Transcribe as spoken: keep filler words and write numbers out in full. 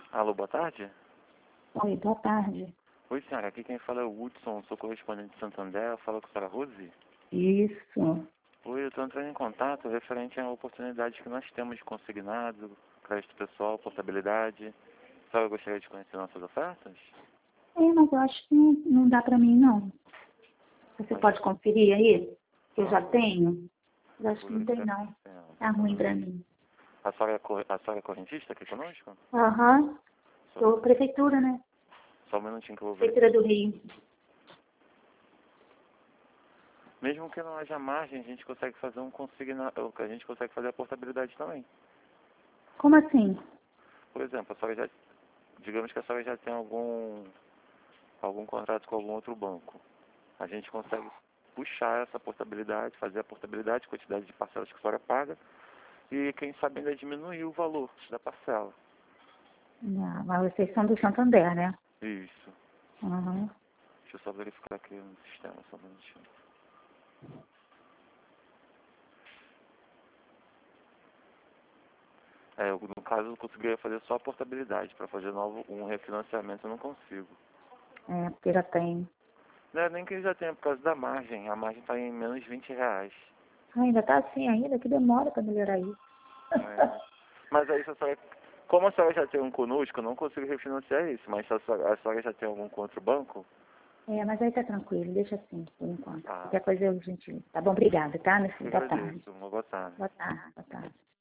Alô, boa tarde? Oi, boa tarde. Oi, senhora. Aqui quem fala é o Hudson, sou correspondente de Santander. Fala com a senhora Rose? Isso. Oi, eu estou entrando em contato referente à oportunidade que nós temos de consignado, crédito pessoal, portabilidade. A senhora gostaria de conhecer nossas ofertas? É, mas eu acho que não, não dá pra mim, não. Você Mas, pode conferir aí? Que eu já ah, tenho? Eu acho que não por tem, não. exemplo, Tá ruim pra mim. a senhora é, cor- a senhora é correntista aqui conosco? Aham. Só, Sou prefeitura, né? só um minutinho que eu vou ver. Prefeitura do Rio. Mesmo que não haja margem, a gente consegue fazer um consigna... a gente consegue fazer a portabilidade também. Como assim? Por exemplo, a senhora já, digamos que a senhora já tem algum, algum contrato com algum outro banco. A gente consegue puxar essa portabilidade, fazer a portabilidade, quantidade de parcelas que a senhora paga, e quem sabe ainda diminuir o valor da parcela. Não, mas vocês são do Santander, né? Isso. Aham. Deixa eu só verificar aqui no sistema, só um minutinho. É, eu, no caso eu conseguiria fazer só a portabilidade. Para fazer novo um refinanciamento eu não consigo. É, porque já tem. Não é nem que ele já tenha, por causa da margem. A margem está em menos de vinte reais. Ah, ainda tá assim ainda? Que demora pra melhorar isso. É. Mas aí, se a senhora, como a senhora já tem um conosco, eu não consigo refinanciar isso. Mas se a senhora, a senhora já tem algum com outro banco, É, mas aí tá tranquilo. Deixa assim, por enquanto. tá. Qualquer coisa eu, gente... Tá bom, obrigada, tá, meu Eu filho? Boa tarde. agradeço. Uma boa tarde. Boa tarde, boa tarde.